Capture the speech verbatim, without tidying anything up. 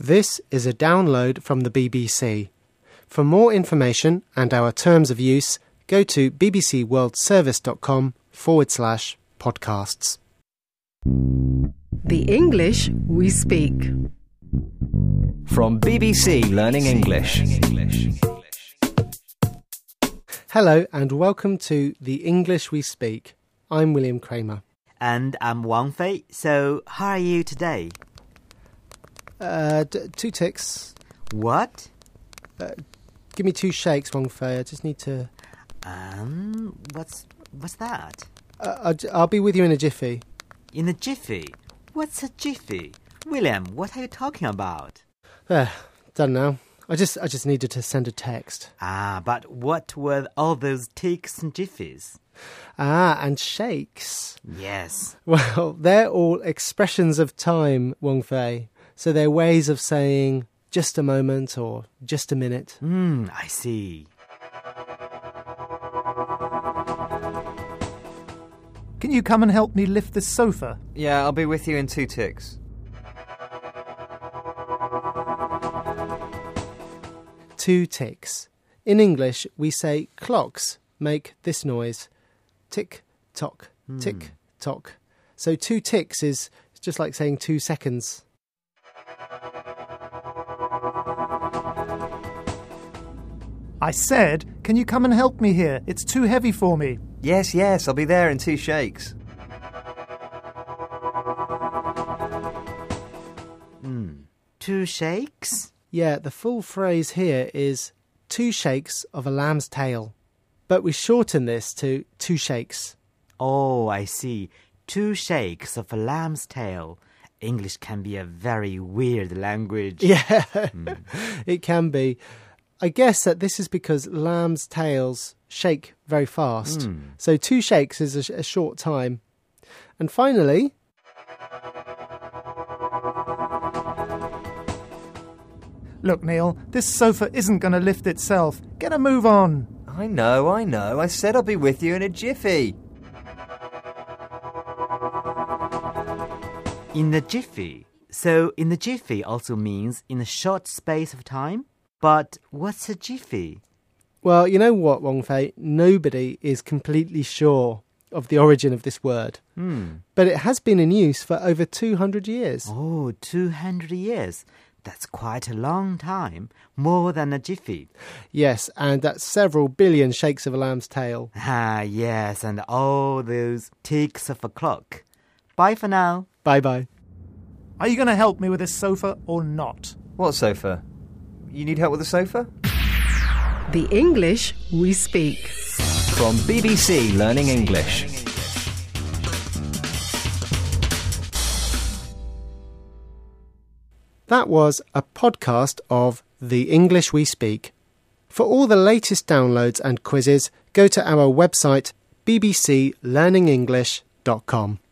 This is a download from the B B C. For more information and our terms of use, go to bbcworldservice.com forward slash podcasts. The English we speak. From B B C Learning English. Hello and welcome to The English We Speak. I'm William Kramer. And I'm Wang Fei. So, how are you today? Uh, d- two ticks. What? Uh, give me two shakes, Wang Fei. I just need to... Um, what's what's that? Uh, I'll, I'll be with you in a jiffy. In a jiffy? What's a jiffy? William, what are you talking about? Uh, done now. I just I just needed to send a text. Ah, but what were all those ticks and jiffies? Ah, and shakes. Yes. Well, they're all expressions of time, Wang Fei. So they're ways of saying just a moment or just a minute. Hmm, I see. Can you come and help me lift this sofa? Yeah, I'll be with you in two ticks. Two ticks. In English, we say clocks make this noise. Tick, tock, tick, Hmm. tock. So two ticks is just like saying two seconds. I said, can you come and help me here? It's too heavy for me. Yes, yes, I'll be there in two shakes. Hmm. Two shakes? Yeah, the full phrase here is two shakes of a lamb's tail. But we shorten this to two shakes. Oh, I see. Two shakes of a lamb's tail. English can be a very weird language. Yeah, Mm. it can be. I guess that this is because lamb's tails shake very fast. Mm. So two shakes is a, sh- a short time. And finally... Look, Neil, this sofa isn't going to lift itself. Get a move on. I know, I know. I said I'll be with you in a jiffy. In a jiffy. So, in a jiffy also means in a short space of time? But what's a jiffy? Well, you know what, Wang Fei? Nobody is completely sure of the origin of this word. Hmm. But it has been in use for over two hundred years. Oh, two hundred years. That's quite a long time. More than a jiffy. Yes, and that's several billion shakes of a lamb's tail. Ah, yes, and all those ticks of a clock. Bye for now. Bye-bye. Are you going to help me with this sofa or not? What sofa? You need help with the sofa? The English we speak. From B B C Learning English. That was a podcast of The English We Speak. For all the latest downloads and quizzes, go to our website b b c learning english dot com.